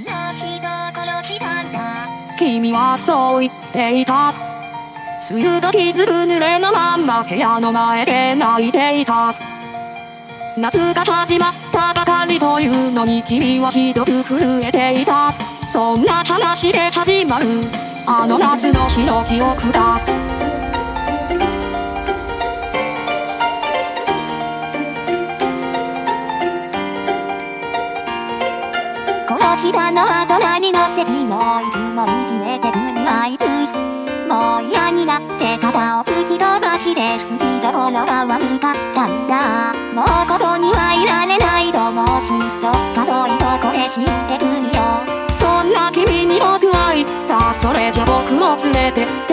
な人を殺したんだ。 君はそう言っていた。梅雨時ずぶ濡れのまんま部屋の前で泣いていた。夏が始まったばかりというのに君はひどく震えていた。そんな話で始まるあの夏の日の記憶だ。 殺したのは隣の席もいつもいじめてくるあいつ。もう嫌になって肩を突き飛ばして打ちどころが悪かったんだ。もうここにはいられないと申しどっか遠いとこへ死んでくるよ。 そんな君に僕は言った。それじゃ僕を連れてって